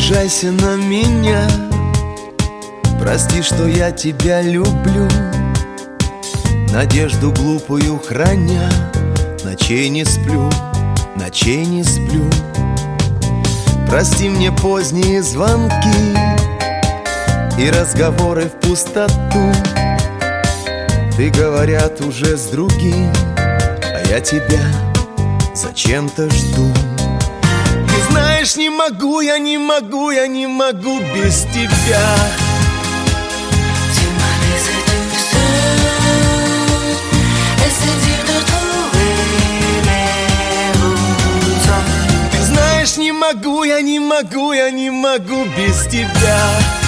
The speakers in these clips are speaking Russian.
обижайся на меня, прости, что я тебя люблю, надежду глупую храня, ночей не сплю, ночей не сплю. Прости мне поздние звонки и разговоры в пустоту. Ты, говорят, уже с другим, а я тебя зачем-то жду. Ты знаешь, не могу, я не могу, я не могу без тебя. Tu m'as laissé toute seule, et c'est dur de trouver les routes. Ты знаешь, не могу, я не могу, я не могу без тебя.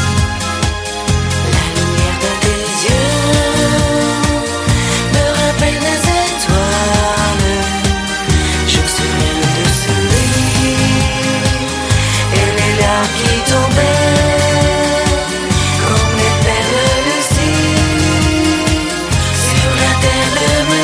La lumière de tes yeux me rappelle les étoiles. Je me souviens de ce lit et les larmes qui tombaient comme les perles lucides sur la terre de mes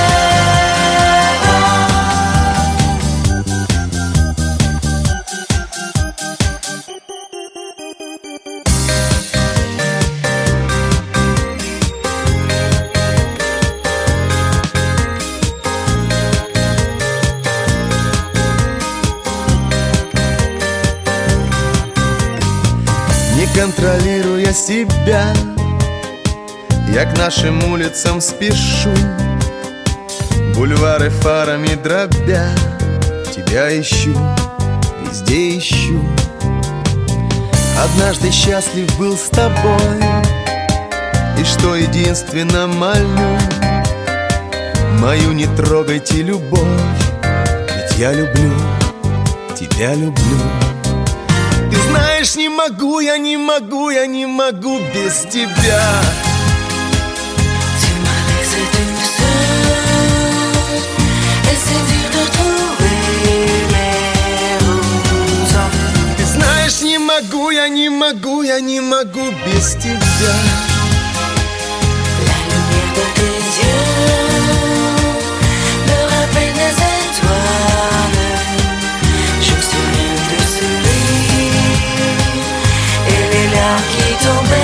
Не контролируя себя, я к нашим улицам спешу, бульвары фарами дробя, тебя ищу, везде ищу. Однажды счастлив был с тобой, и что единственно молю, мою не трогайте любовь, ведь я люблю, тебя люблю. Ты знаешь, не могу, я не могу, я не могу без тебя. Tu m'as laissé toute seule, et c'est dur de trouver les routes. Ты знаешь, не могу, я не могу, я не могу без тебя. La lumière de tes yeux me rappelle les étoiles. Je me souviens de ce lit et les larmes qui tombaient.